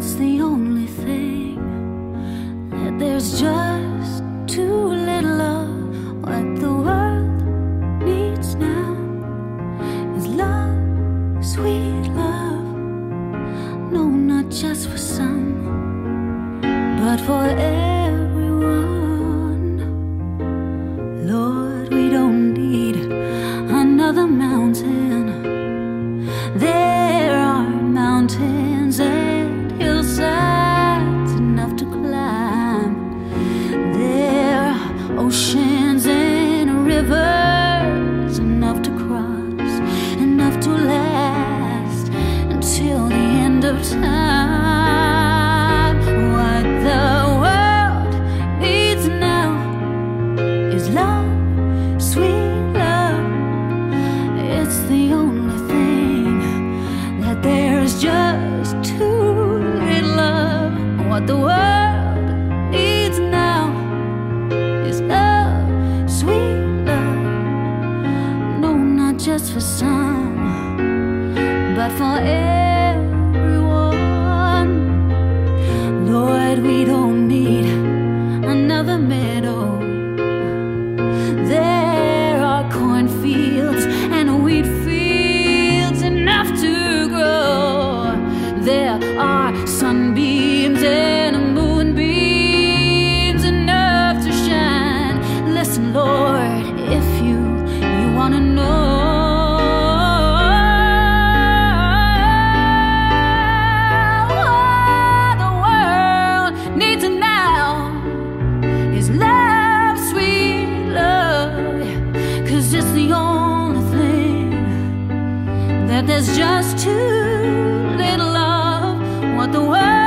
It's the only thing that there's just too little of. What the world needs now is love, sweet love. No, not just for some, but for everyone. Lord, we don't need another mountain. There are mountains and hillsides enough to climb. There are oceans and rivers enough to cross, enough to last until the end of time. What the world needs now is love, sweet love. It's the only thing that there's just too little of. What the world needs now is love, sweet love. No, not just for some, but for everyone. Lord, we don't need another meadow. There are cornfields and wheat fields enough to grow. There are sunbeams and moonbeams enough to shine. Listen, Lord, if you want to know, what the world needs now is love, sweet love. 'Cause it's the only thing that there's just too little of. What the world